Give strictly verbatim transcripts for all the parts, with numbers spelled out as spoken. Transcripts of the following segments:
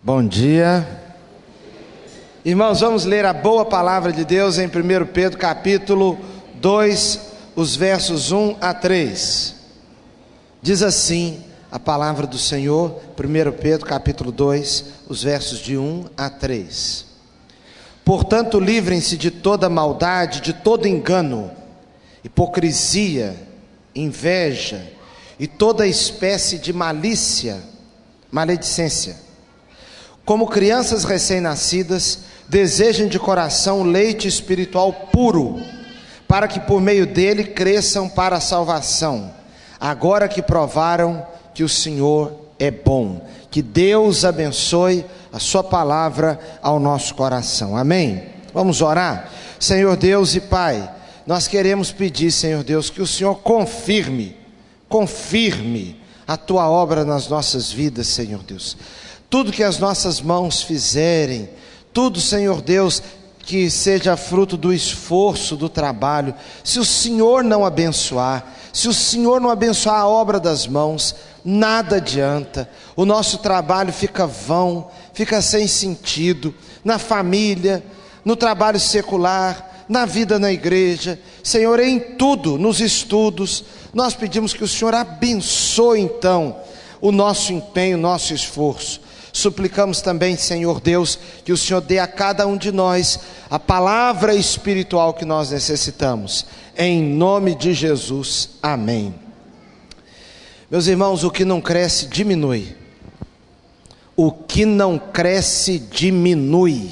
Bom dia. Irmãos, vamos ler a boa palavra de Deus em primeiro Pedro capítulo dois, os versos um a três. Diz assim a palavra do Senhor, primeiro Pedro capítulo dois, os versos de um a três. Portanto, livrem-se de toda maldade, de todo engano, hipocrisia, inveja e toda espécie de malícia, maledicência. Como crianças recém-nascidas, desejem de coração o leite espiritual puro, para que por meio dele cresçam para a salvação, agora que provaram que o Senhor é bom. Que Deus abençoe a sua palavra ao nosso coração. Amém? Vamos orar? Senhor Deus e Pai, nós queremos pedir, Senhor Deus, que o Senhor confirme, confirme a tua obra nas nossas vidas, Senhor Deus. Tudo que as nossas mãos fizerem, tudo, Senhor Deus, que seja fruto do esforço, do trabalho, se o Senhor não abençoar, se o Senhor não abençoar a obra das mãos, nada adianta, o nosso trabalho fica vão, fica sem sentido, na família, no trabalho secular, na vida na igreja, Senhor, em tudo, nos estudos, nós pedimos que o Senhor abençoe então o nosso empenho, o nosso esforço. Suplicamos também, Senhor Deus, que o Senhor dê a cada um de nós a palavra espiritual que nós necessitamos. Em nome de Jesus, amém. Meus irmãos, o que não cresce, diminui. O que não cresce, diminui.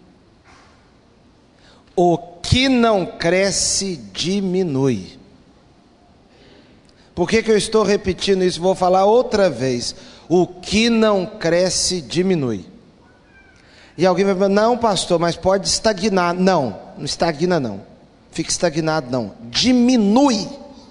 O que não cresce, diminui. Por que que eu estou repetindo isso? Vou falar outra vez. O que não cresce, diminui. E alguém vai falar, não pastor, mas pode estagnar. Não, não estagna não. Fica estagnado não. Diminui.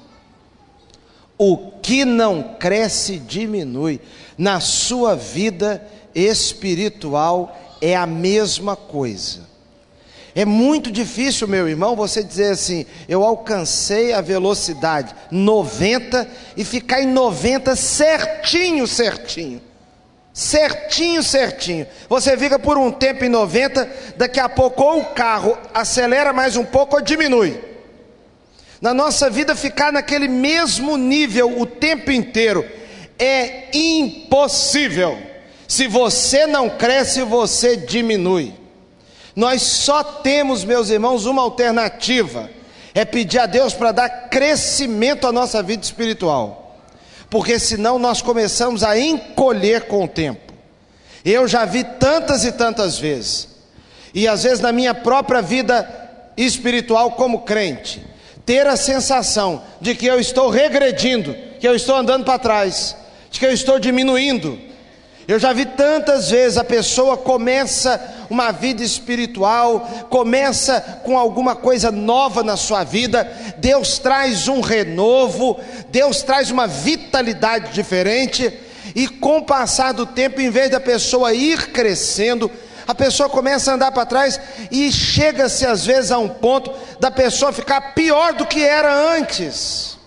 O que não cresce, diminui. Na sua vida espiritual é a mesma coisa. É muito difícil, meu irmão, você dizer assim, eu alcancei a velocidade noventa e ficar em noventa certinho, certinho. Certinho, certinho. Você fica por um tempo em noventa, daqui a pouco ou o carro acelera mais um pouco ou diminui. Na nossa vida ficar naquele mesmo nível o tempo inteiro é impossível. Se você não cresce, você diminui. Nós só temos, meus irmãos, uma alternativa, é pedir a Deus para dar crescimento à nossa vida espiritual, porque senão nós começamos a encolher com o tempo. Eu já vi tantas e tantas vezes, e às vezes na minha própria vida espiritual como crente, ter a sensação de que eu estou regredindo, que eu estou andando para trás, de que eu estou diminuindo. Eu já vi tantas vezes a pessoa começa uma vida espiritual, começa com alguma coisa nova na sua vida, Deus traz um renovo, Deus traz uma vitalidade diferente, e com o passar do tempo, em vez da pessoa ir crescendo, a pessoa começa a andar para trás, e chega-se às vezes a um ponto da pessoa ficar pior do que era antes.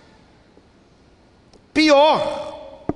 Pior.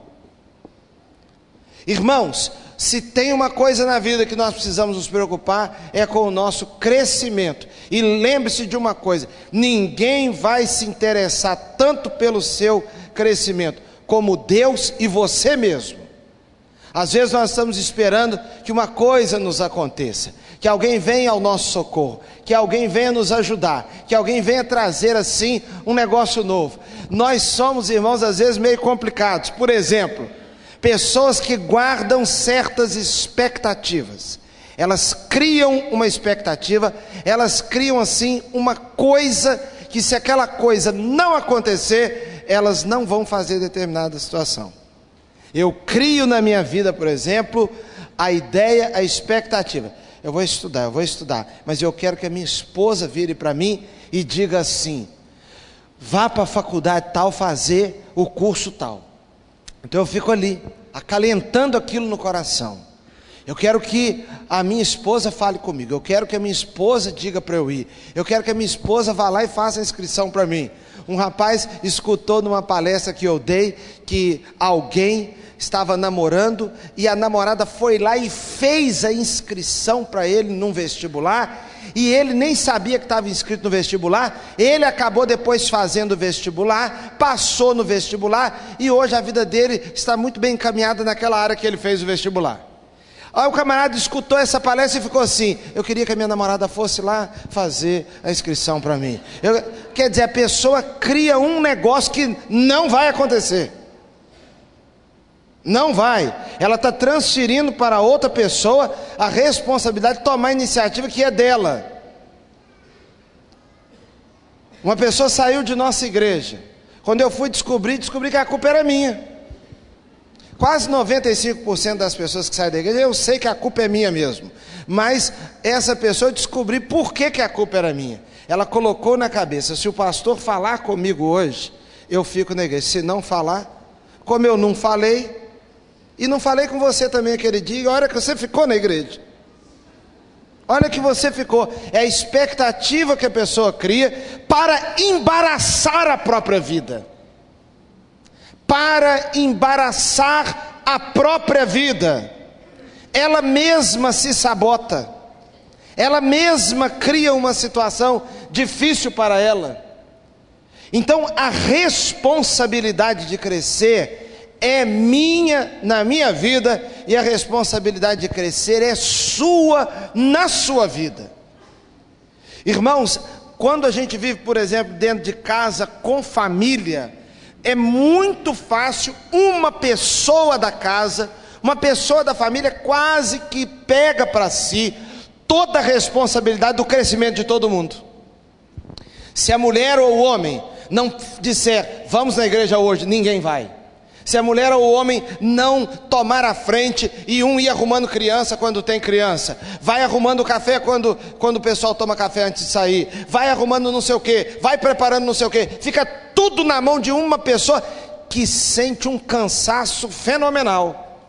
Irmãos, se tem uma coisa na vida que nós precisamos nos preocupar, é com o nosso crescimento. E lembre-se de uma coisa, ninguém vai se interessar tanto pelo seu crescimento, como Deus e você mesmo. Às vezes nós estamos esperando que uma coisa nos aconteça, que alguém venha ao nosso socorro, que alguém venha nos ajudar, que alguém venha trazer assim um negócio novo. Nós somos, irmãos, às vezes meio complicados. Por exemplo, pessoas que guardam certas expectativas, elas criam uma expectativa, elas criam assim uma coisa, que se aquela coisa não acontecer, elas não vão fazer determinada situação. Eu crio na minha vida, por exemplo, a ideia, a expectativa, eu vou estudar, eu vou estudar, mas eu quero que a minha esposa vire para mim e diga assim, vá para a faculdade tal, fazer o curso tal. Então eu fico ali, acalentando aquilo no coração. Eu quero que a minha esposa fale comigo, eu quero que a minha esposa diga para eu ir, eu quero que a minha esposa vá lá e faça a inscrição para mim. Um rapaz escutou numa palestra que eu dei, que alguém estava namorando, e a namorada foi lá e fez a inscrição para ele num vestibular, e ele nem sabia que estava inscrito no vestibular. Ele acabou depois fazendo o vestibular, passou no vestibular, e hoje a vida dele está muito bem encaminhada naquela área que ele fez o vestibular. Aí o camarada escutou essa palestra e ficou assim: eu queria que a minha namorada fosse lá fazer a inscrição para mim. Eu, quer dizer, a pessoa cria um negócio que não vai acontecer. Não vai. Ela está transferindo para outra pessoa a responsabilidade de tomar a iniciativa que é dela. Uma pessoa saiu de nossa igreja. Quando eu fui descobrir, descobri que a culpa era minha. Quase noventa e cinco por cento das pessoas que saem da igreja, eu sei que a culpa é minha mesmo. Mas essa pessoa, eu descobri por que, que a culpa era minha. Ela colocou na cabeça: se o pastor falar comigo hoje, eu fico na igreja. Se não falar, como eu não falei, e não falei com você também aquele dia, olha que você ficou na igreja. Olha que você ficou. É a expectativa que a pessoa cria para embaraçar a própria vida. Para embaraçar a própria vida. Ela mesma se sabota. Ela mesma cria uma situação difícil para ela. Então a responsabilidade de crescer é minha na minha vida, e a responsabilidade de crescer é sua na sua vida. Irmãos, quando a gente vive, por exemplo, dentro de casa com família, é muito fácil uma pessoa da casa, uma pessoa da família quase que pega para si toda a responsabilidade do crescimento de todo mundo. Se a mulher ou o homem não disser: vamos na igreja hoje, ninguém vai. Se a mulher ou o homem não tomar a frente e um ir arrumando criança quando tem criança, vai arrumando café quando, quando o pessoal toma café antes de sair, vai arrumando não sei o que, vai preparando não sei o que, fica tudo na mão de uma pessoa que sente um cansaço fenomenal,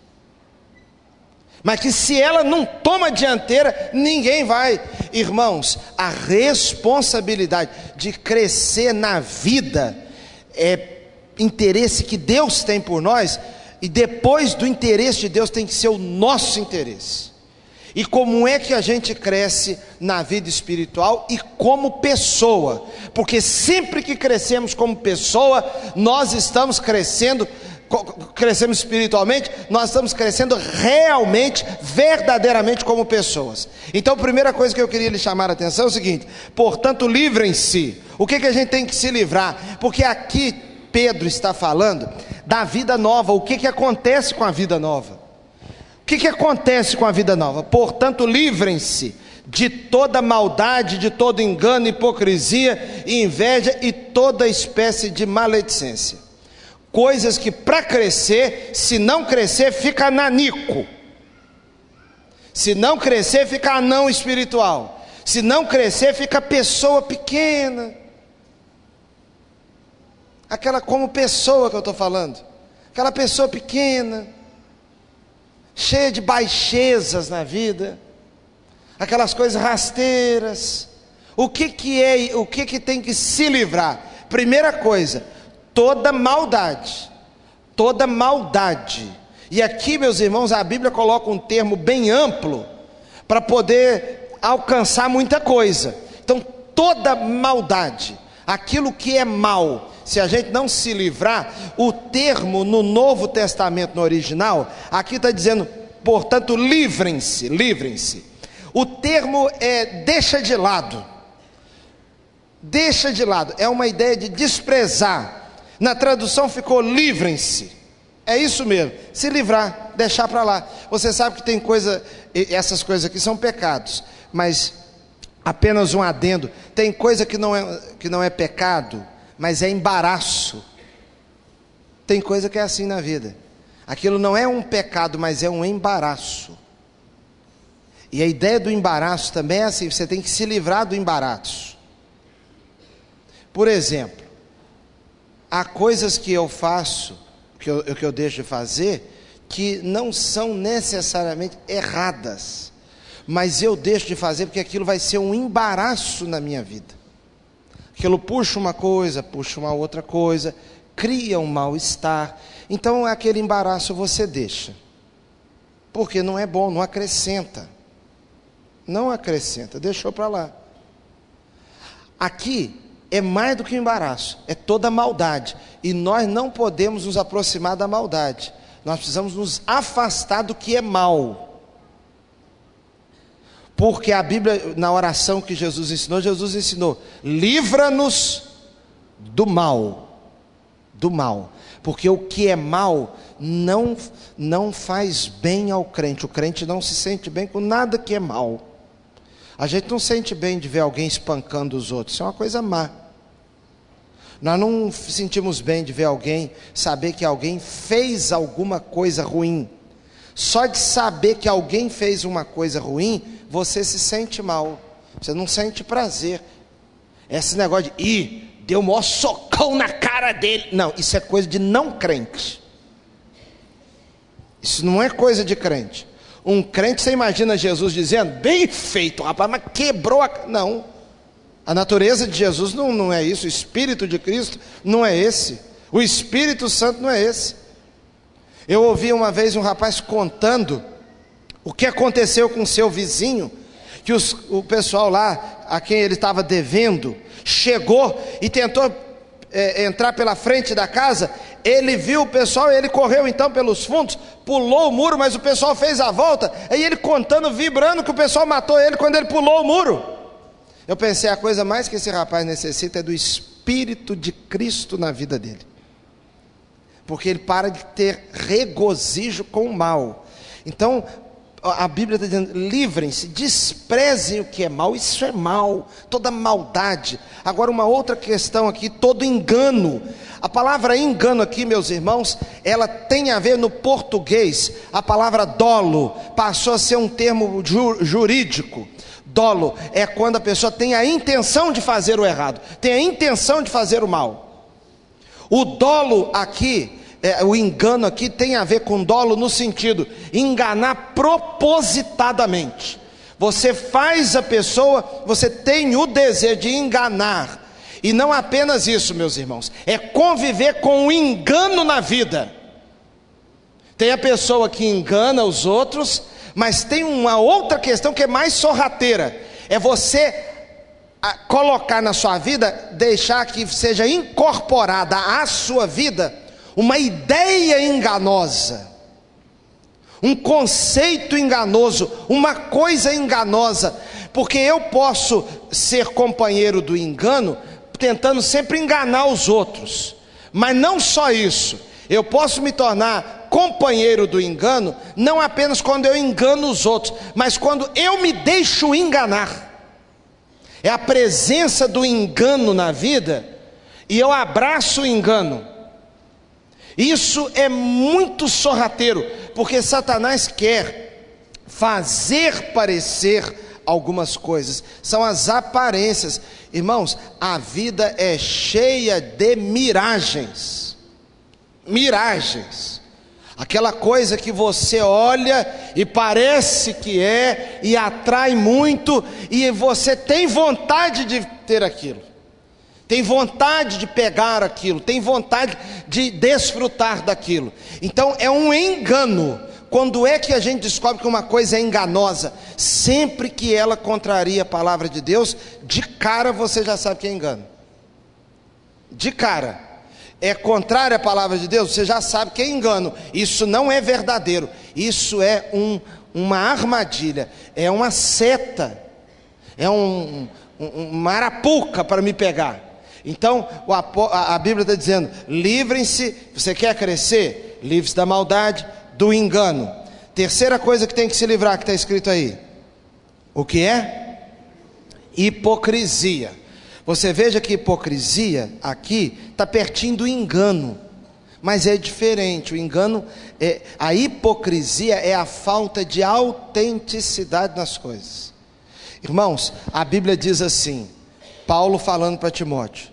mas que se ela não toma a dianteira, ninguém vai. Irmãos, a responsabilidade de crescer na vida é interesse que Deus tem por nós, e depois do interesse de Deus tem que ser o nosso interesse. E como é que a gente cresce na vida espiritual e como pessoa? Porque sempre que crescemos como pessoa, nós estamos crescendo, crescemos espiritualmente, nós estamos crescendo realmente, verdadeiramente como pessoas. Então a primeira coisa que eu queria lhe chamar a atenção é o seguinte: portanto, livrem-se. O que, que a gente tem que se livrar? Porque aqui Pedro está falando da vida nova. O que, que acontece com a vida nova? O que, que acontece com a vida nova? Portanto, livrem-se de toda maldade, de todo engano, hipocrisia, inveja e toda espécie de maledicência. Coisas que para crescer, se não crescer, fica nanico. Se não crescer, fica anão espiritual. Se não crescer, fica pessoa pequena. Aquela como pessoa que eu estou falando, aquela pessoa pequena, cheia de baixezas na vida, aquelas coisas rasteiras. O que que é, o que que tem que se livrar? Primeira coisa, toda maldade, toda maldade. E aqui, meus irmãos, a Bíblia coloca um termo bem amplo para poder alcançar muita coisa. Então, toda maldade, aquilo que é mal, se a gente não se livrar, o termo no Novo Testamento, no original, aqui está dizendo, portanto, livrem-se, livrem-se. O termo é deixa de lado, deixa de lado, é uma ideia de desprezar. Na tradução ficou livrem-se, é isso mesmo, se livrar, deixar para lá. Você sabe que tem coisa, essas coisas aqui são pecados, mas apenas um adendo, tem coisa que não é, que não é pecado, mas é embaraço. Tem coisa que é assim na vida, aquilo não é um pecado, mas é um embaraço. E a ideia do embaraço também é assim, você tem que se livrar do embaraço. Por exemplo, há coisas que eu faço, que eu, que eu deixo de fazer, que não são necessariamente erradas, mas eu deixo de fazer porque aquilo vai ser um embaraço na minha vida. Aquilo puxa uma coisa, puxa uma outra coisa, cria um mal-estar. Então aquele embaraço você deixa, porque não é bom, não acrescenta, não acrescenta, deixou para lá. Aqui é mais do que um embaraço, é toda maldade, e nós não podemos nos aproximar da maldade, nós precisamos nos afastar do que é mal, porque a Bíblia, na oração que Jesus ensinou, Jesus ensinou, livra-nos do mal, do mal, porque o que é mal não, não faz bem ao crente, o crente não se sente bem com nada que é mal. A gente não sente bem de ver alguém espancando os outros, isso é uma coisa má. Nós não sentimos bem de ver alguém, saber que alguém fez alguma coisa ruim. Só de saber que alguém fez uma coisa ruim, você se sente mal, você não sente prazer. Esse negócio de, ih, deu o maior socão na cara dele. Não, isso é coisa de não crente. Isso não é coisa de crente. Um crente, você imagina Jesus dizendo, bem feito, rapaz, mas quebrou a... Não, a natureza de Jesus não, não é isso, o Espírito de Cristo não é esse, o Espírito Santo não é esse. Eu ouvi uma vez um rapaz contando o que aconteceu com seu vizinho, que os, o pessoal lá, a quem ele estava devendo, chegou e tentou é, entrar pela frente da casa. Ele viu o pessoal, ele correu então pelos fundos, pulou o muro, mas o pessoal fez a volta, aí ele contando, vibrando que o pessoal matou ele quando ele pulou o muro. Eu pensei, a coisa mais que esse rapaz necessita é do Espírito de Cristo na vida dele, porque ele para de ter regozijo com o mal. Então a Bíblia está dizendo, livrem-se, desprezem o que é mal. Isso é mal, toda maldade. Agora uma outra questão aqui, todo engano. A palavra engano aqui, meus irmãos, ela tem a ver no português, a palavra dolo passou a ser um termo ju- jurídico. Dolo é quando a pessoa tem a intenção de fazer o errado, tem a intenção de fazer o mal. O dolo aqui, é, o engano aqui tem a ver com dolo no sentido, enganar propositadamente. Você faz a pessoa, você tem o desejo de enganar. E não apenas isso, meus irmãos, é conviver com o engano na vida. Tem a pessoa que engana os outros, mas tem uma outra questão que é mais sorrateira, é você colocar na sua vida, deixar que seja incorporada à sua vida uma ideia enganosa, um conceito enganoso, uma coisa enganosa, porque eu posso ser companheiro do engano, tentando sempre enganar os outros, mas não só isso, eu posso me tornar companheiro do engano, não apenas quando eu engano os outros, mas quando eu me deixo enganar. É a presença do engano na vida, e eu abraço o engano. Isso é muito sorrateiro, porque Satanás quer fazer parecer algumas coisas, são as aparências. Irmãos, a vida é cheia de miragens, miragens, aquela coisa que você olha e parece que é, e atrai muito, e você tem vontade de ter aquilo, tem vontade de pegar aquilo, tem vontade de desfrutar daquilo. Então é um engano. Quando é que a gente descobre que uma coisa é enganosa? Sempre que ela contraria a palavra de Deus, de cara você já sabe que é engano. De cara. É contrária à palavra de Deus, você já sabe que é engano. Isso não é verdadeiro. Isso é um, uma armadilha. É uma seta. É um, um, uma arapuca para me pegar. Então a, a Bíblia está dizendo, livrem-se. Você quer crescer? Livre-se da maldade, do engano. Terceira coisa que tem que se livrar, que está escrito aí, o que é? Hipocrisia. Você veja que hipocrisia aqui está pertinho do engano, mas é diferente. O engano, é, a hipocrisia é a falta de autenticidade nas coisas. Irmãos, a Bíblia diz assim, Paulo falando para Timóteo,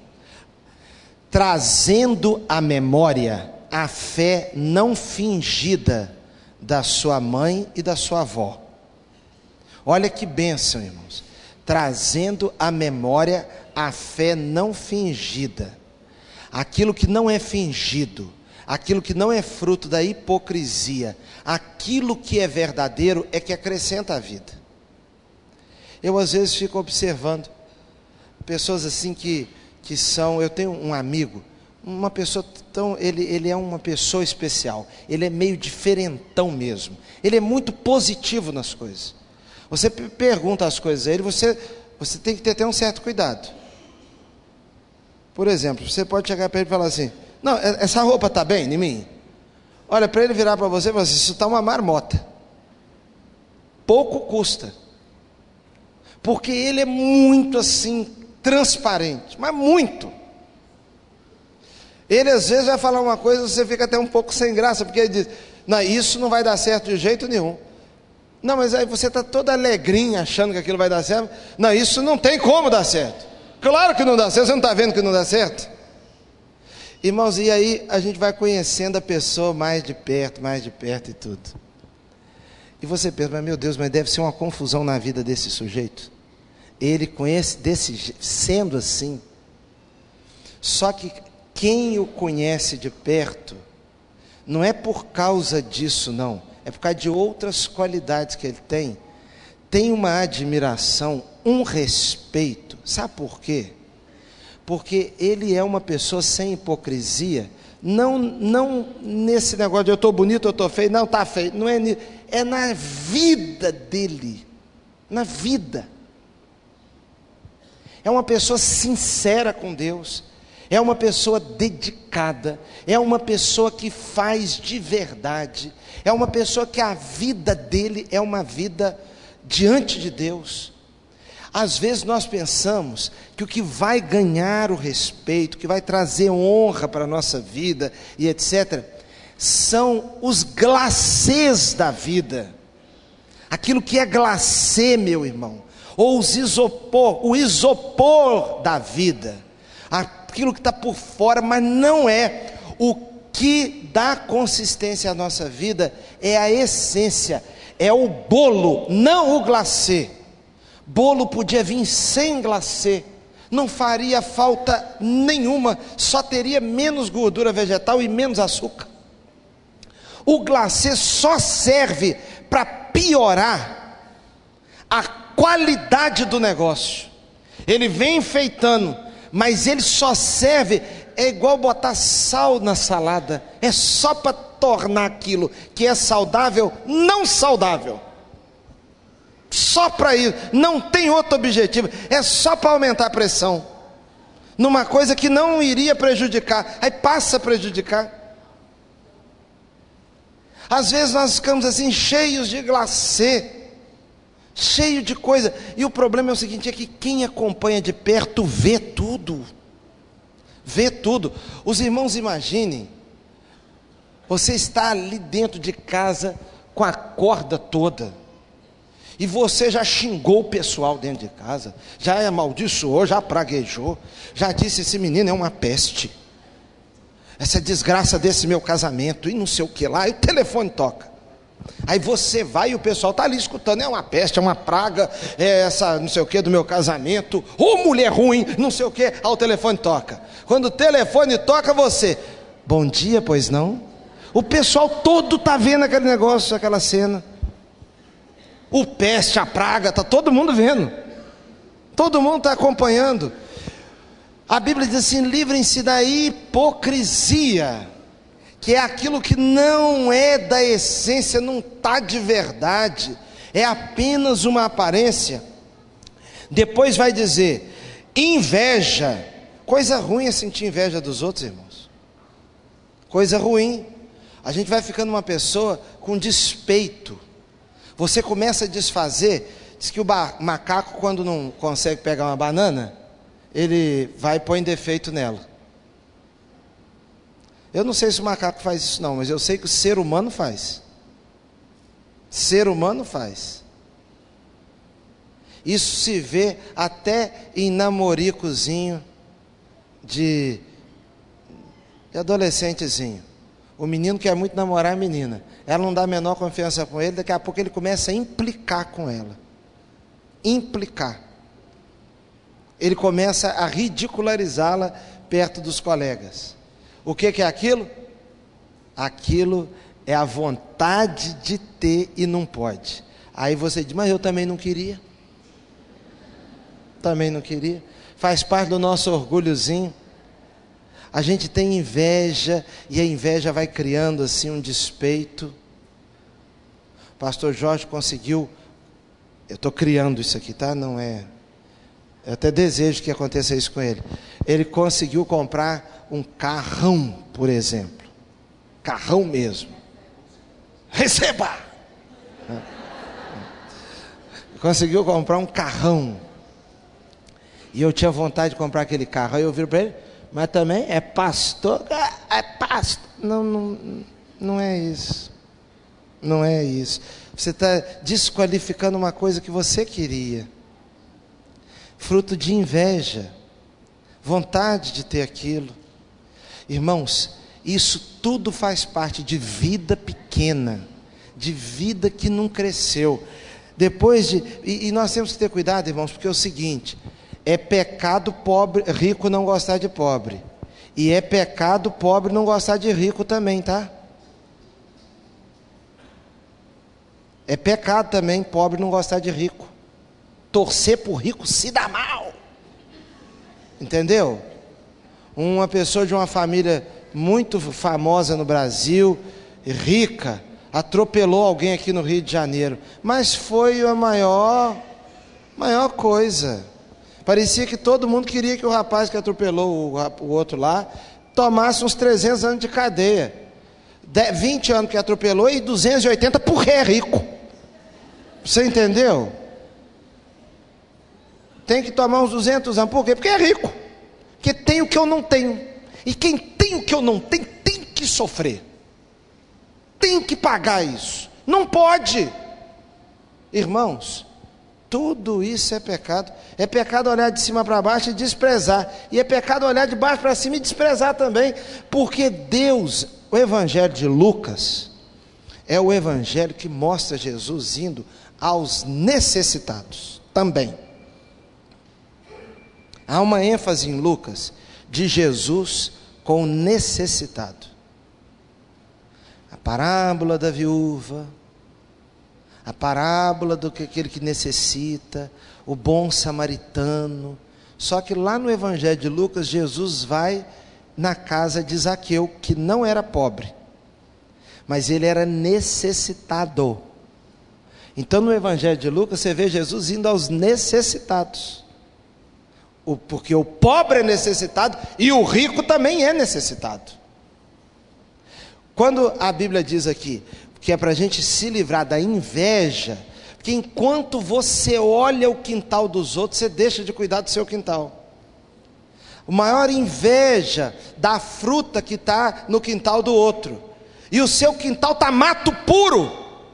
trazendo à memória a fé não fingida da sua mãe e da sua avó. Olha que bênção, irmãos. Trazendo à memória a fé não fingida. aquilo que não é fingido, aquilo que não é fruto da hipocrisia, aquilo que é verdadeiro é que acrescenta a vida. Eu às vezes fico observando pessoas assim que, que são, eu tenho um amigo, uma pessoa tão, ele, ele é uma pessoa especial, ele é meio diferentão mesmo, ele é muito positivo nas coisas. Você pergunta as coisas a ele, você, você tem que ter, ter um certo cuidado. Por exemplo, você pode chegar para ele e falar assim: não, essa roupa está bem em mim? Olha, para ele virar para você e falar assim: isso está uma marmota. Pouco custa. Porque ele é muito assim, transparente, mas muito. Ele às vezes vai falar uma coisa, você fica até um pouco sem graça, porque ele diz: não, isso não vai dar certo de jeito nenhum. Não, mas aí você está toda alegrinha achando que aquilo vai dar certo. Não, isso não tem como dar certo. Claro que não dá certo, você não está vendo que não dá certo? Irmãos, e aí a gente vai conhecendo a pessoa mais de perto, mais de perto e tudo. E você pensa: mas meu Deus, mas deve ser uma confusão na vida desse sujeito. Ele conhece desse, sendo assim. Só que quem o conhece de perto, não é por causa disso não, é por causa de outras qualidades que ele tem. Tem uma admiração, um respeito. Sabe por quê? Porque ele é uma pessoa sem hipocrisia. Não, não nesse negócio de eu estou bonito, eu estou feio. Não, está feio. Não é, é na vida dele. Na vida. É uma pessoa sincera com Deus. É uma pessoa dedicada. É uma pessoa que faz de verdade. É uma pessoa que a vida dele é uma vida diante de Deus. Às vezes nós pensamos que o que vai ganhar o respeito, que vai trazer honra para a nossa vida e etcétera, são os glacês da vida. Aquilo que é glacê, meu irmão, ou os isopor, o isopor da vida, aquilo que está por fora, mas não é. O que dá consistência à nossa vida é a essência, é o bolo, não o glacê. Bolo podia vir sem glacê, não faria falta nenhuma, só teria menos gordura vegetal e menos açúcar. O glacê só serve para piorar a qualidade do negócio. Ele vem enfeitando, mas ele só serve, é igual botar sal na salada, é só para tornar aquilo que é saudável, não saudável. Só para isso, não tem outro objetivo, é só para aumentar a pressão, numa coisa que não iria prejudicar, aí passa a prejudicar. Às vezes nós ficamos assim, cheios de glacê, cheio de coisa, e o problema é o seguinte, é que quem acompanha de perto vê tudo, vê tudo. Os irmãos imaginem, você está ali dentro de casa, com a corda toda, e você já xingou o pessoal dentro de casa, já amaldiçoou, já praguejou, já disse: esse menino é uma peste, essa desgraça desse meu casamento, e não sei o que lá, e o telefone toca. Aí você vai e o pessoal está ali escutando: é uma peste, é uma praga, é essa não sei o que do meu casamento, ô mulher ruim, não sei o que. Aí o telefone toca. Quando o telefone toca, você: bom dia, pois não? O pessoal todo está vendo aquele negócio, aquela cena. O peste, a praga, está todo mundo vendo, todo mundo está acompanhando. A Bíblia diz assim: livrem-se da hipocrisia, que é aquilo que não é da essência, não está de verdade, é apenas uma aparência. Depois vai dizer: inveja. Coisa ruim é sentir inveja dos outros, irmãos, coisa ruim. A gente vai ficando uma pessoa com despeito. Você começa a desfazer. Diz que o macaco, quando não consegue pegar uma banana, ele vai e põe defeito nela. Eu não sei se o macaco faz isso não, mas eu sei que o ser humano faz. Ser humano faz. Isso se vê até em namoricozinho de, de adolescentezinho. O menino quer muito namorar a menina, ela não dá a menor confiança com ele, daqui a pouco ele começa a implicar com ela. Implicar. Ele começa a ridicularizá-la perto dos colegas. O que, que é aquilo? Aquilo é a vontade de ter e não pode. Aí você diz, mas eu também não queria. Também não queria. Faz parte do nosso orgulhozinho. A gente tem inveja, e a inveja vai criando assim um despeito. O pastor Jorge conseguiu, eu estou criando isso aqui, tá? Não é, eu até desejo que aconteça isso com ele. Ele conseguiu comprar um carrão, por exemplo. Carrão mesmo. Receba! Conseguiu comprar um carrão. E eu tinha vontade de comprar aquele carro. Aí eu viro para ele, mas também é pastor, é pastor. Não, não, não é isso. Não é isso. Você está desqualificando uma coisa que você queria. Fruto de inveja. Vontade de ter aquilo. Irmãos, isso tudo faz parte de vida pequena. De vida que não cresceu. Depois de... E, e nós temos que ter cuidado, irmãos, porque é o seguinte... É pecado pobre, rico não gostar de pobre. E é pecado pobre não gostar de rico também, tá? É pecado também pobre não gostar de rico. Torcer por rico se dá mal. Entendeu? Uma pessoa de uma família muito famosa no Brasil, rica, atropelou alguém aqui no Rio de Janeiro. Mas foi a maior, maior coisa. Parecia que todo mundo queria que o rapaz que atropelou o, o outro lá tomasse uns trezentos anos de cadeia. De, vinte anos que atropelou e duzentos e oitenta porque é rico. Você entendeu? Tem que tomar uns duzentos anos. Por quê? Porque é rico. Porque tem o que eu não tenho. E quem tem o que eu não tenho, tem que sofrer. Tem que pagar isso. Não pode. Irmãos, tudo isso é pecado. É pecado olhar de cima para baixo e desprezar. E é pecado olhar de baixo para cima e desprezar também. Porque Deus, o Evangelho de Lucas, é o Evangelho que mostra Jesus indo aos necessitados também. Há uma ênfase em Lucas de Jesus com o necessitado. A parábola da viúva, a parábola do que aquele que necessita, o bom samaritano. Só que lá no Evangelho de Lucas, Jesus vai na casa de Zaqueu, que não era pobre, mas ele era necessitado. Então no Evangelho de Lucas você vê Jesus indo aos necessitados. O, porque o pobre é necessitado e o rico também é necessitado. Quando a Bíblia diz aqui que é para a gente se livrar da inveja, porque enquanto você olha o quintal dos outros, você deixa de cuidar do seu quintal. A maior inveja da fruta que está no quintal do outro, e o seu quintal está mato puro,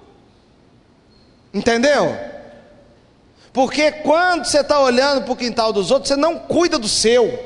entendeu? Porque quando você está olhando para o quintal dos outros, você não cuida do seu.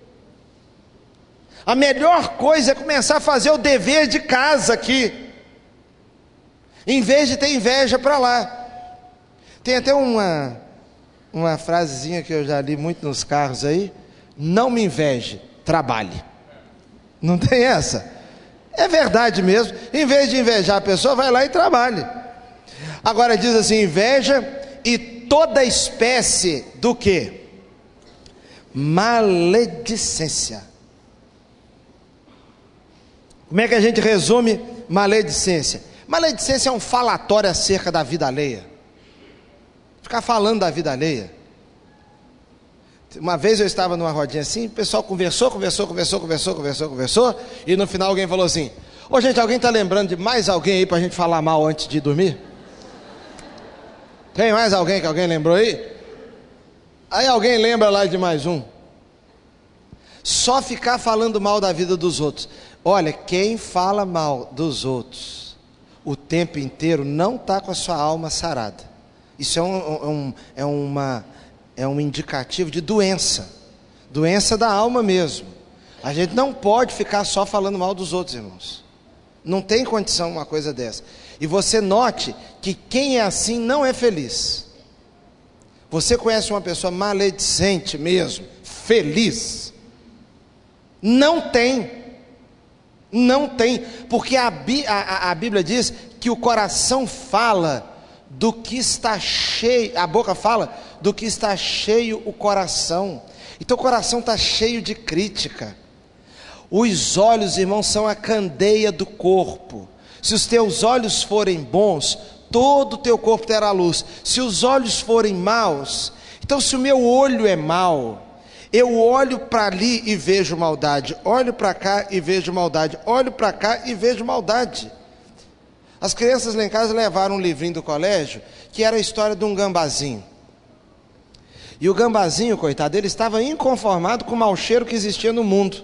A melhor coisa é começar a fazer o dever de casa aqui, em vez de ter inveja para lá. Tem até uma, uma frasezinha que eu já li muito nos carros aí: não me inveje, trabalhe. Não tem essa? É verdade mesmo. Em vez de invejar a pessoa, vai lá e trabalhe. Agora diz assim: inveja e toda espécie do que? Maledicência. Como é que a gente resume maledicência? Maledicência é um falatório acerca da vida alheia. Ficar falando da vida alheia. Uma vez eu estava numa rodinha assim, o pessoal conversou, conversou, conversou, conversou, conversou, conversou, e no final alguém falou assim: ô gente, alguém está lembrando de mais alguém aí para a gente falar mal antes de dormir? Tem mais alguém que alguém lembrou aí? Aí alguém lembra lá de mais um. Só ficar falando mal da vida dos outros. Olha, quem fala mal dos outros o tempo inteiro não está com a sua alma sarada. Isso é um, um, é, uma, é um indicativo de doença. Doença da alma mesmo. A gente não pode ficar só falando mal dos outros, irmãos. Não tem condição uma coisa dessa. E você note que quem é assim não é feliz. Você conhece uma pessoa maledicente mesmo, feliz? Não tem. Não tem. Porque a, a, a Bíblia diz que o coração fala do que está cheio, a boca fala do que está cheio o coração. Então o coração está cheio de crítica. Os olhos, irmãos, são a candeia do corpo. Se os teus olhos forem bons, todo o teu corpo terá luz. Se os olhos forem maus, então se o meu olho é mau, eu olho para ali e vejo maldade, olho para cá e vejo maldade, olho para cá e vejo maldade. As crianças lá em casa levaram um livrinho do colégio, que era a história de um gambazinho. E o gambazinho, coitado, ele estava inconformado com o mau cheiro que existia no mundo.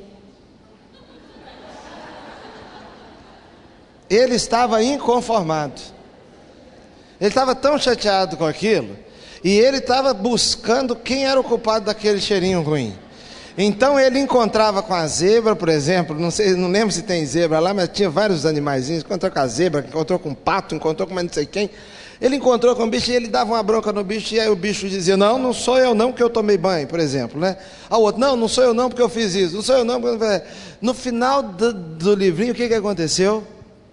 Ele estava inconformado. Ele estava tão chateado com aquilo, e ele estava buscando quem era o culpado daquele cheirinho ruim. Então ele encontrava com a zebra, por exemplo, não sei, não lembro se tem zebra lá, mas tinha vários animaizinhos, encontrou com a zebra, encontrou com o pato, encontrou com mais não sei quem. Ele encontrou com o bicho e ele dava uma bronca no bicho, e aí o bicho dizia, não, não sou eu não, porque eu tomei banho, por exemplo, né? Ao outro, não, não sou eu não, porque eu fiz isso, não sou eu não, porque eu fiz... No final do, do livrinho, o que que aconteceu?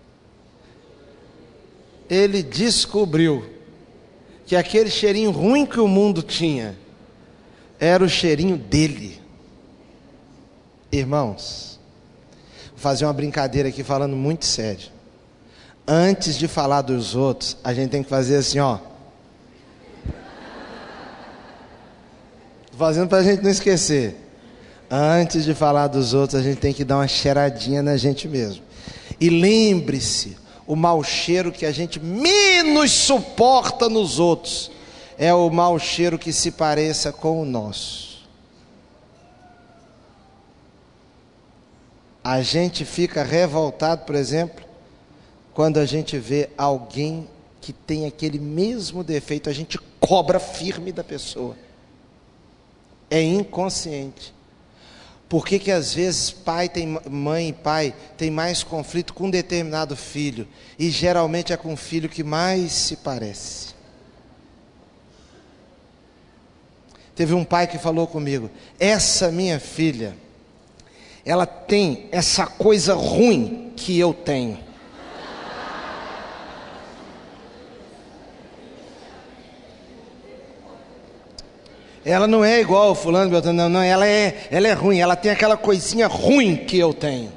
Ele descobriu que aquele cheirinho ruim que o mundo tinha, era o cheirinho dele. Irmãos, vou fazer uma brincadeira aqui falando muito sério. Antes de falar dos outros, a gente tem que fazer assim, ó. Tô fazendo para a gente não esquecer. Antes de falar dos outros, a gente tem que dar uma cheiradinha na gente mesmo. E lembre-se, o mau cheiro que a gente menos suporta nos outros é o mau cheiro que se pareça com o nosso. A gente fica revoltado, por exemplo, quando a gente vê alguém que tem aquele mesmo defeito, a gente cobra firme da pessoa. É inconsciente. Por que que às vezes pai tem, mãe e pai tem mais conflito com um determinado filho? E geralmente é com o filho que mais se parece. Teve um pai que falou comigo, essa minha filha, ela tem essa coisa ruim que eu tenho. Ela não é igual o fulano, Beltrano, não, não, ela é, ela é ruim, ela tem aquela coisinha ruim que eu tenho.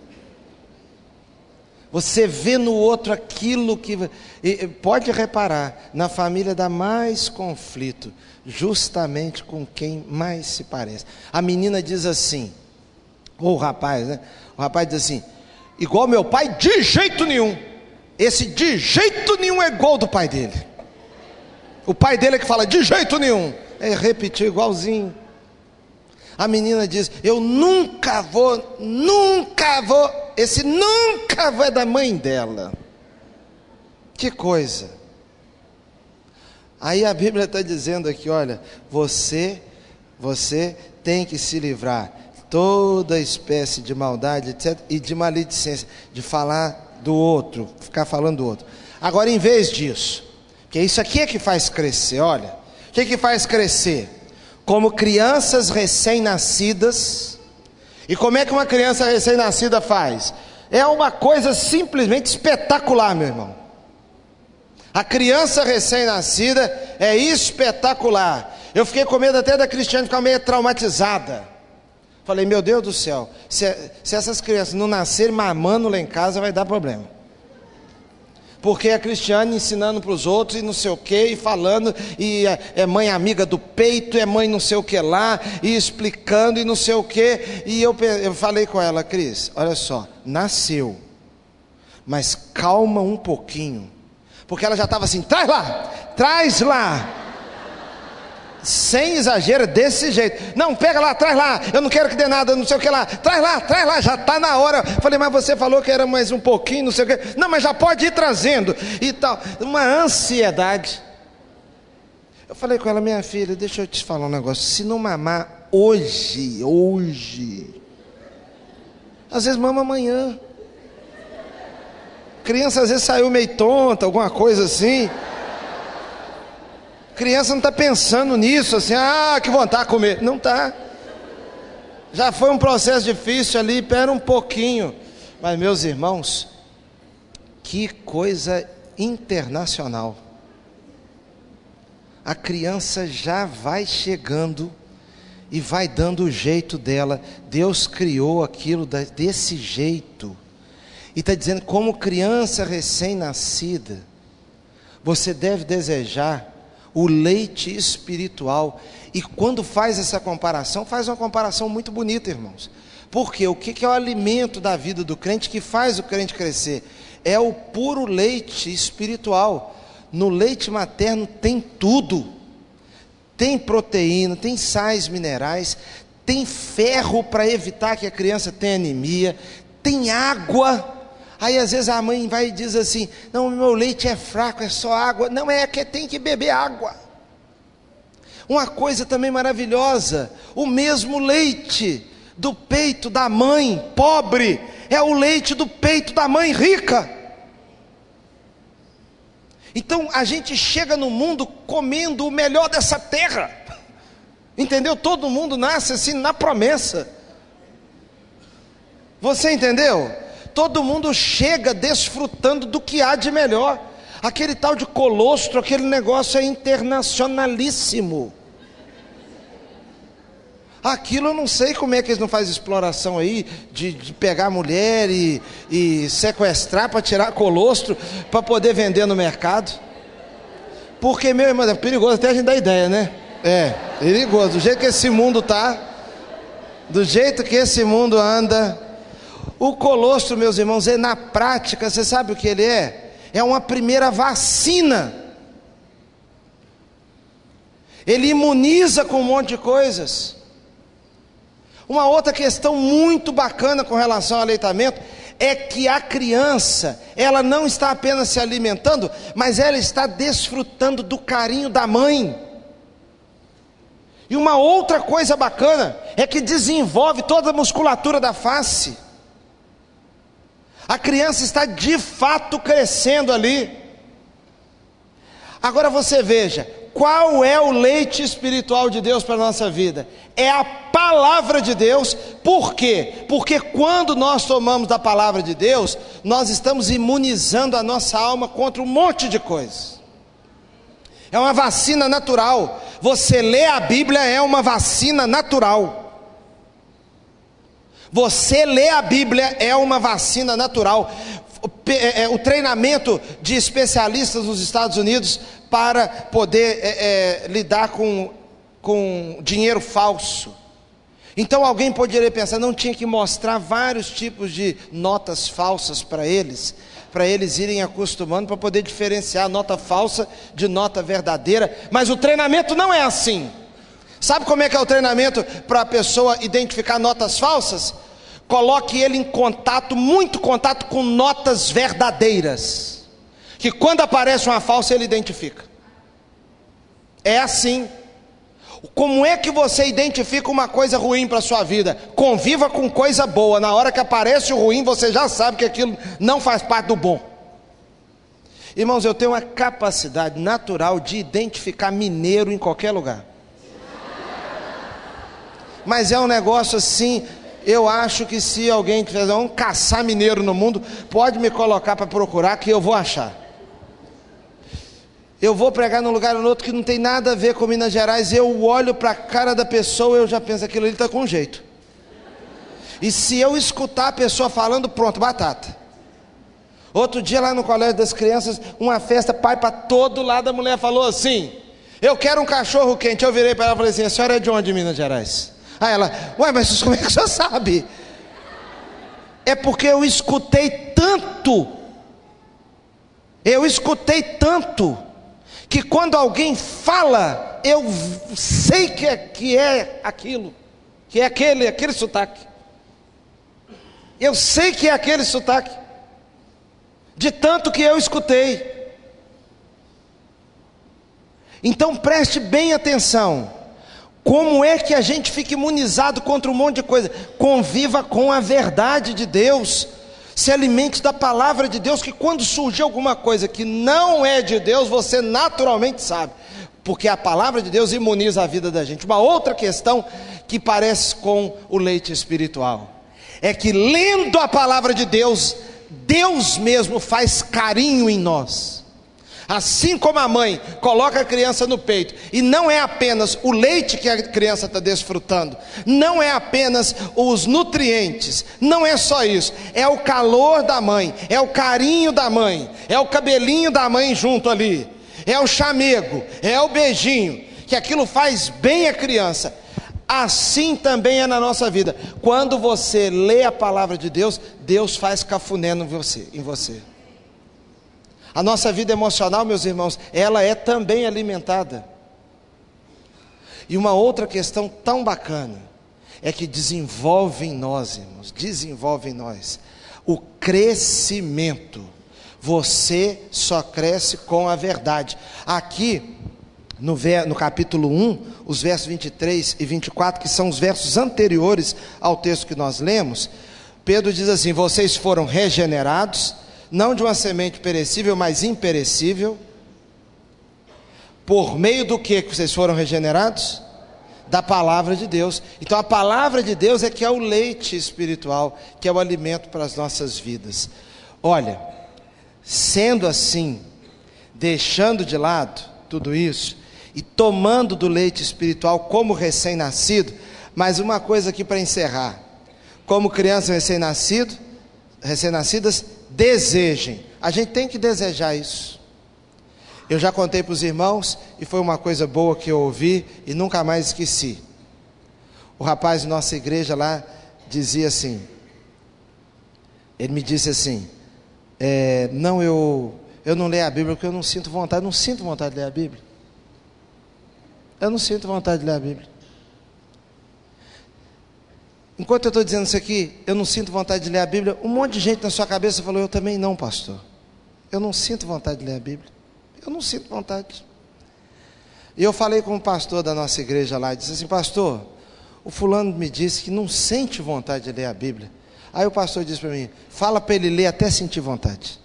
Você vê no outro aquilo que... E pode reparar, na família dá mais conflito, justamente com quem mais se parece. A menina diz assim, ou o rapaz, né? O rapaz diz assim, igual meu pai, de jeito nenhum. Esse de jeito nenhum é igual do pai dele. O pai dele é que fala, de jeito nenhum. É repetir igualzinho. A menina diz, eu nunca vou, nunca vou. Esse nunca vou é da mãe dela. Que coisa. Aí a Bíblia está dizendo aqui, olha, você, você tem que se livrar toda espécie de maldade, etcétera, e de maledicência, de falar do outro, ficar falando do outro. Agora, em vez disso, que isso aqui é que faz crescer, olha, o que que faz crescer? Como crianças recém-nascidas. E como é que uma criança recém-nascida faz? É uma coisa simplesmente espetacular, meu irmão. A criança recém-nascida é espetacular. Eu fiquei com medo até da Cristiane ficar meio traumatizada. Falei, meu Deus do céu, se, se essas crianças não nascerem mamando lá em casa, vai dar problema. Porque a Cristiane ensinando para os outros e não sei o que, e falando, e é, é mãe amiga do peito, é mãe não sei o que lá, e explicando e não sei o que, e eu, eu falei com ela, Cris, olha só, nasceu, mas calma um pouquinho, porque ela já estava assim, traz lá, traz lá, sem exagero, desse jeito, não, pega lá, traz lá, eu não quero que dê nada, não sei o que lá, traz lá, traz lá, já está na hora. Falei, mas você falou que era mais um pouquinho, não sei o que, não, mas já pode ir trazendo, e tal, uma ansiedade. Eu falei com ela, minha filha, deixa eu te falar um negócio, se não mamar hoje, hoje, às vezes mama amanhã, criança às vezes saiu meio tonta, alguma coisa assim, criança não está pensando nisso, assim, ah, que vontade de comer. Não está. Já foi um processo difícil ali, espera um pouquinho. Mas, meus irmãos, que coisa internacional. A criança já vai chegando e vai dando o jeito dela. Deus criou aquilo desse jeito. E está dizendo, como criança recém-nascida, você deve desejar o leite espiritual. E quando faz essa comparação, faz uma comparação muito bonita, irmãos. Porque o que é o alimento da vida do crente que faz o crente crescer? É o puro leite espiritual. No leite materno tem tudo. Tem proteína, tem sais minerais, tem ferro para evitar que a criança tenha anemia, tem água. Aí às vezes a mãe vai e diz assim, não, meu leite é fraco, é só água. Não, é que tem que beber água. Uma coisa também maravilhosa, o mesmo leite do peito da mãe pobre, é o leite do peito da mãe rica. Então a gente chega no mundo comendo o melhor dessa terra, entendeu? Todo mundo nasce assim na promessa, você entendeu? Todo mundo chega desfrutando do que há de melhor. Aquele tal de colostro, aquele negócio é internacionalíssimo. Aquilo eu não sei como é que eles não fazem exploração aí, de, de pegar a mulher e, e sequestrar para tirar colostro, para poder vender no mercado. Porque, meu irmão, é perigoso até a gente dar ideia, né? É, perigoso. Do jeito que esse mundo tá, do jeito que esse mundo anda, o colostro, meus irmãos, é na prática, você sabe o que ele é? É uma primeira vacina. Ele imuniza com um monte de coisas. Uma outra questão muito bacana com relação ao aleitamento é que a criança, ela não está apenas se alimentando, mas ela está desfrutando do carinho da mãe. E uma outra coisa bacana é que desenvolve toda a musculatura da face. A criança está de fato crescendo ali. Agora você veja, qual é o leite espiritual de Deus para a nossa vida? É a palavra de Deus. Por quê? Porque quando nós tomamos da palavra de Deus, nós estamos imunizando a nossa alma contra um monte de coisas. É uma vacina natural. Você lê a Bíblia, é uma vacina natural. Você lê a Bíblia, é uma vacina natural. O treinamento de especialistas nos Estados Unidos para poder é, é, lidar com, com dinheiro falso. Então alguém poderia pensar, não tinha que mostrar vários tipos de notas falsas para eles, para eles irem acostumando, para poder diferenciar nota falsa de nota verdadeira. Mas o treinamento não é assim. Sabe como é que é o treinamento para a pessoa identificar notas falsas? Coloque ele em contato, muito contato com notas verdadeiras, que quando aparece uma falsa ele identifica. É assim. Como é que você identifica uma coisa ruim para a sua vida? Conviva com coisa boa. Na hora que aparece o ruim, você já sabe que aquilo não faz parte do bom. Irmãos, eu tenho uma capacidade natural de identificar mineiro em qualquer lugar. Mas é um negócio assim, eu acho que se alguém fizer um caçar mineiro no mundo, pode me colocar para procurar que eu vou achar. Eu vou pregar num lugar ou no outro que não tem nada a ver com Minas Gerais, eu olho para a cara da pessoa, eu já penso, aquilo ali está com jeito. E se eu escutar a pessoa falando, pronto, batata. Outro dia lá no colégio das crianças, uma festa, pai para todo lado, a mulher falou assim, eu quero um cachorro quente. Eu virei para ela e falei assim, a senhora é de onde, Minas Gerais? Aí ela, ué, mas como é que o senhor sabe? É porque eu escutei tanto, eu escutei tanto, que quando alguém fala, eu sei que é, que é aquilo, que é aquele, aquele sotaque. Eu sei que é aquele sotaque, de tanto que eu escutei. Então preste bem atenção. Como é que a gente fica imunizado contra um monte de coisa? Conviva com a verdade de Deus. Se alimente da palavra de Deus, que quando surgir alguma coisa que não é de Deus, você naturalmente sabe. porque a palavra de Deus imuniza a vida da gente. Uma outra questão que parece com o leite espiritual é que, lendo a palavra de Deus, Deus mesmo faz carinho em nós. Assim como a mãe coloca a criança no peito, e não é apenas o leite que a criança está desfrutando, não é apenas os nutrientes, não é só isso, é o calor da mãe, é o carinho da mãe, é o cabelinho da mãe junto ali, é o chamego, é o beijinho, que aquilo faz bem a criança. Assim também é na nossa vida. Quando você lê a palavra de Deus, Deus faz cafuné em você, em você. A nossa vida emocional, meus irmãos, ela é também alimentada. E uma outra questão tão bacana é que desenvolve em nós, irmãos, desenvolve em nós o crescimento. Você só cresce com a verdade. Aqui no, ver, no capítulo um, os versos vinte e três e vinte e quatro, que são os versos anteriores ao texto que nós lemos, Pedro diz assim: vocês foram regenerados, não de uma semente perecível, mas imperecível. Por meio do que que vocês foram regenerados? Da palavra de Deus. Então a palavra de Deus é que é o leite espiritual, que é o alimento para as nossas vidas. Olha, sendo assim, deixando de lado tudo isso e tomando do leite espiritual como recém-nascido, mas uma coisa aqui para encerrar: como crianças recém-nascido, recém-nascidas, desejem. A gente tem que desejar isso. Eu já contei para os irmãos, e foi uma coisa boa que eu ouvi e nunca mais esqueci. O rapaz de nossa igreja lá dizia assim, ele me disse assim, é, não, eu, eu não leio a Bíblia porque eu não sinto vontade. Eu não sinto vontade de ler a Bíblia. Eu não sinto vontade de ler a Bíblia. Enquanto eu estou dizendo isso aqui, eu não sinto vontade de ler a Bíblia, um monte de gente na sua cabeça falou: eu também não, pastor. Eu não sinto vontade de ler a Bíblia. Eu não sinto vontade. E eu falei com o pastor da nossa igreja lá, e disse assim: pastor, o fulano me disse que não sente vontade de ler a Bíblia. Aí o pastor disse para mim: fala para ele ler até sentir vontade.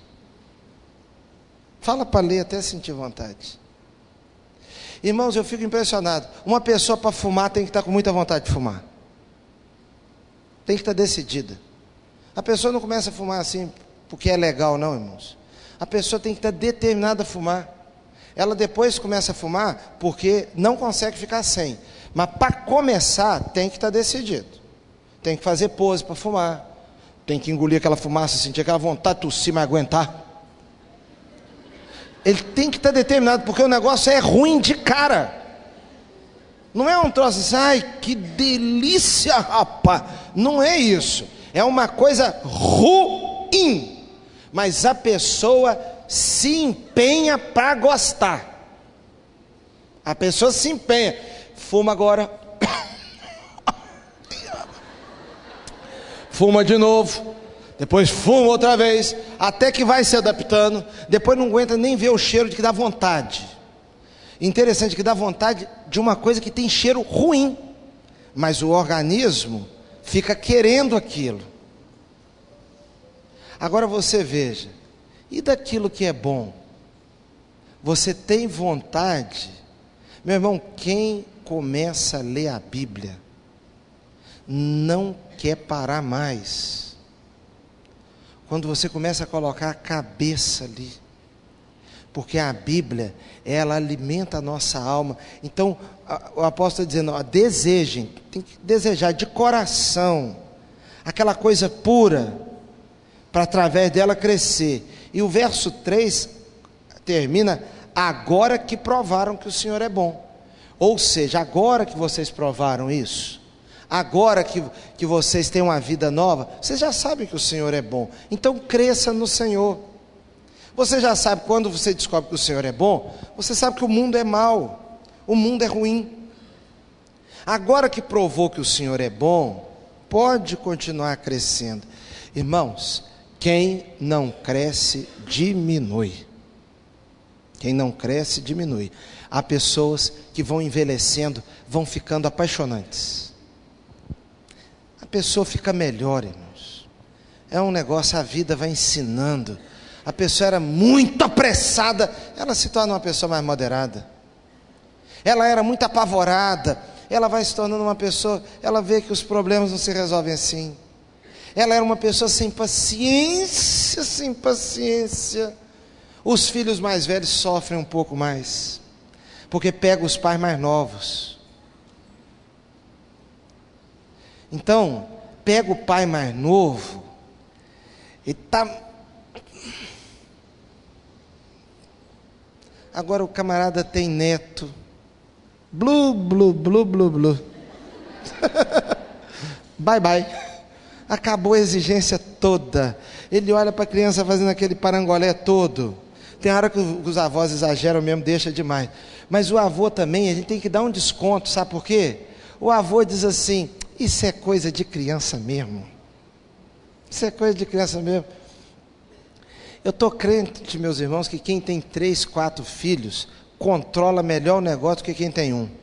Fala para ler até sentir vontade. Irmãos, eu fico impressionado. Uma pessoa para fumar tem que estar com muita vontade de fumar. Tem que estar decidida. A pessoa não começa a fumar assim porque é legal, não, irmãos. A pessoa tem que estar determinada a fumar. Ela depois começa a fumar porque não consegue ficar sem. Mas para começar, tem que estar decidido. Tem que fazer pose para fumar. Tem que engolir aquela fumaça, sentir aquela vontade de tossir, mas aguentar. Ele tem que estar determinado, porque o negócio é ruim de cara. Não é um troço assim, ai, que delícia, rapaz. Não é isso. É uma coisa ruim. Mas a pessoa se empenha para gostar. A pessoa se empenha. Fuma agora. Fuma de novo. Depois fuma outra vez. Até que vai se adaptando. Depois não aguenta nem ver o cheiro de que dá vontade. Interessante que dá vontade de uma coisa que tem cheiro ruim. Mas o organismo fica querendo aquilo. Agora você veja, e daquilo que é bom? Você tem vontade? Meu irmão, quem começa a ler a Bíblia não quer parar mais. Quando você começa a colocar a cabeça ali, porque a Bíblia, ela alimenta a nossa alma. Então a, o apóstolo está dizendo, ó, desejem, tem que desejar de coração, aquela coisa pura, para através dela crescer. E o verso três termina: agora que provaram que o Senhor é bom. Ou seja, agora que vocês provaram isso, agora que, que vocês têm uma vida nova, vocês já sabem que o Senhor é bom. Então cresça no Senhor. Você já sabe, quando você descobre que o Senhor é bom, você sabe que o mundo é mau, o mundo é ruim. Agora que provou que o Senhor é bom, pode continuar crescendo. Irmãos, quem não cresce, diminui. Quem não cresce, diminui. Há pessoas que vão envelhecendo, vão ficando apaixonantes. A pessoa fica melhor, irmãos. É um negócio, a vida vai ensinando. A pessoa era muito apressada, ela se torna uma pessoa mais moderada. ela era muito apavorada, ela vai se tornando uma pessoa, ela vê que os problemas não se resolvem assim. Ela era uma pessoa sem paciência, sem paciência. Os filhos mais velhos sofrem um pouco mais, porque pegam os pais mais novos. Então, pega o pai mais novo, e tá... Agora o camarada tem neto. Blu, blu, blu, blu, blu. Bye, bye. Acabou a exigência toda. Ele olha para a criança fazendo aquele parangolé todo. Tem hora que os avós exageram mesmo, deixa demais. Mas o avô também, a gente tem que dar um desconto, sabe por quê? O avô diz assim, isso é coisa de criança mesmo. Isso é coisa de criança mesmo. Eu estou crente, meus irmãos, que quem tem três, quatro filhos, controla melhor o negócio do que quem tem um.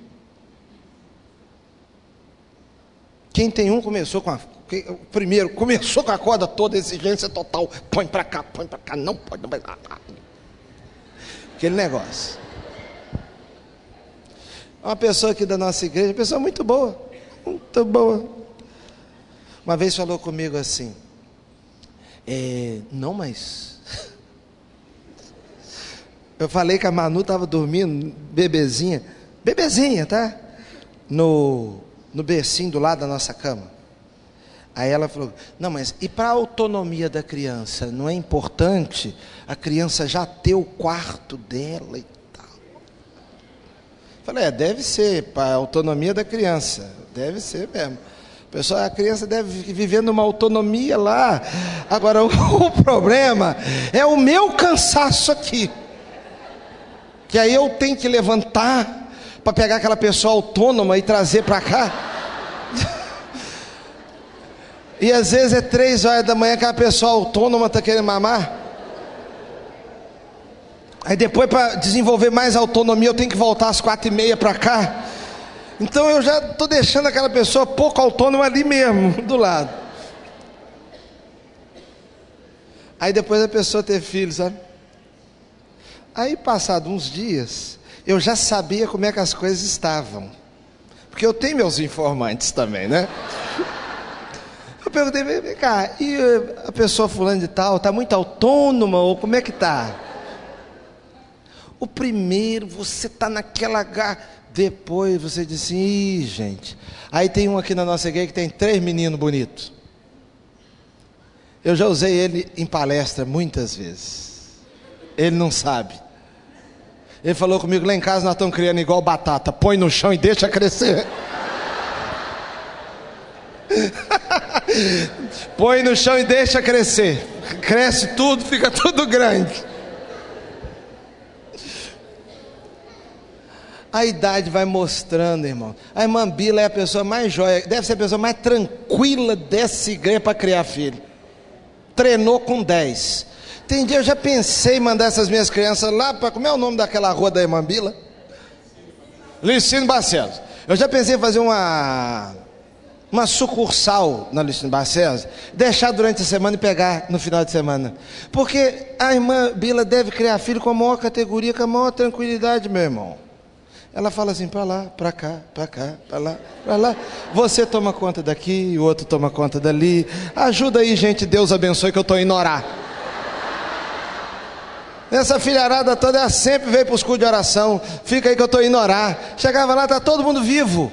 Quem tem um começou com a... Primeiro, começou com a corda toda, exigência total. Põe para cá, põe para cá, não pode... Não, aquele negócio. Uma pessoa aqui da nossa igreja, uma pessoa muito boa, muito boa. Uma vez falou comigo assim, é, não, mas... Eu falei que a Manu estava dormindo, bebezinha, bebezinha, tá? No, no bercinho do lado da nossa cama. Aí ela falou, não, mas e para a autonomia da criança? Não é importante a criança já ter o quarto dela e tal? Falei, é, deve ser, para a autonomia da criança, deve ser mesmo. Pessoal, a criança deve viver numa autonomia lá. Agora, o, o problema é o meu cansaço aqui. Que aí eu tenho que levantar para pegar aquela pessoa autônoma e trazer para cá. E às vezes é três horas da manhã que a pessoa autônoma está querendo mamar. Aí depois, para desenvolver mais autonomia, eu tenho que voltar às quatro e meia para cá. Então eu já estou deixando aquela pessoa pouco autônoma ali mesmo, do lado. Aí depois a pessoa ter filho, sabe? Aí passados uns dias, eu já sabia como é que as coisas estavam. Porque eu tenho meus informantes também, né? Eu perguntei, vem cá, e a pessoa fulana de tal, está muito autônoma ou como é que está? O primeiro, você está naquela... Depois você disse, ih, gente. Aí tem um aqui na nossa igreja que tem três meninos bonitos. Eu já usei ele em palestra muitas vezes. Ele não sabe. Ele falou comigo, lá em casa nós estamos criando igual batata. Põe no chão e deixa crescer. Põe no chão e deixa crescer. Cresce tudo, fica tudo grande. A idade vai mostrando, irmão. A irmã Bila é a pessoa mais joia, deve ser a pessoa mais tranquila dessa igreja para criar filho. Treinou com dez. Tem dia eu já pensei em mandar essas minhas crianças lá para... Como é o nome daquela rua da irmã Bila? Licínio Barcelos. Eu já pensei em fazer uma... Uma sucursal na Licínio Barcelos, deixar durante a semana e pegar no final de semana. Porque a irmã Bila deve criar filho com a maior categoria, com a maior tranquilidade, meu irmão. Ela fala assim, para lá, para cá, para cá, para lá, para lá. Você toma conta daqui, o outro toma conta dali. Ajuda aí, gente, Deus abençoe que eu estou indo orar. Essa filharada toda, ela sempre veio para os cultos de oração. Fica aí que eu estou indo orar. Chegava lá, está todo mundo vivo.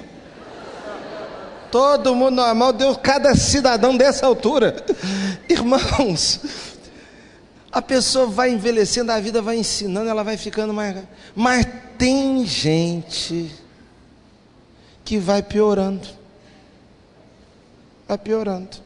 Todo mundo normal, Deus, cada cidadão dessa altura. Irmãos, a pessoa vai envelhecendo, a vida vai ensinando, ela vai ficando mais... Mas tem gente que vai piorando. Vai piorando.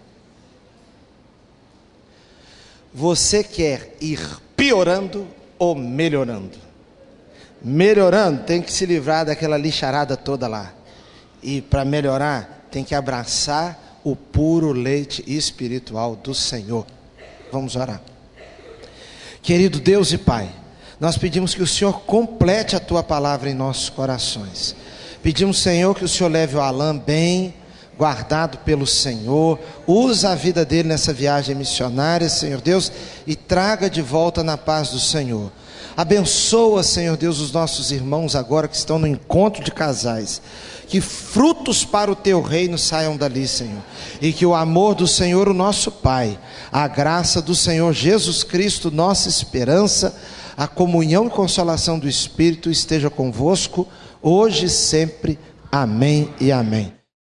Você quer ir piorando ou melhorando? Melhorando, tem que se livrar daquela lixarada toda lá. E para melhorar, tem que abraçar o puro leite espiritual do Senhor. Vamos orar. Querido Deus e Pai, nós pedimos que o Senhor complete a Tua palavra em nossos corações. Pedimos, Senhor, que o Senhor leve o Alain bem, guardado pelo Senhor. Usa a vida dele nessa viagem missionária, Senhor Deus, e traga de volta na paz do Senhor. Abençoa, Senhor Deus, os nossos irmãos agora que estão no encontro de casais. Que frutos para o teu reino saiam dali, Senhor. E que o amor do Senhor, o nosso Pai, a graça do Senhor Jesus Cristo, nossa esperança, a comunhão e consolação do Espírito esteja convosco, hoje e sempre. Amém e amém.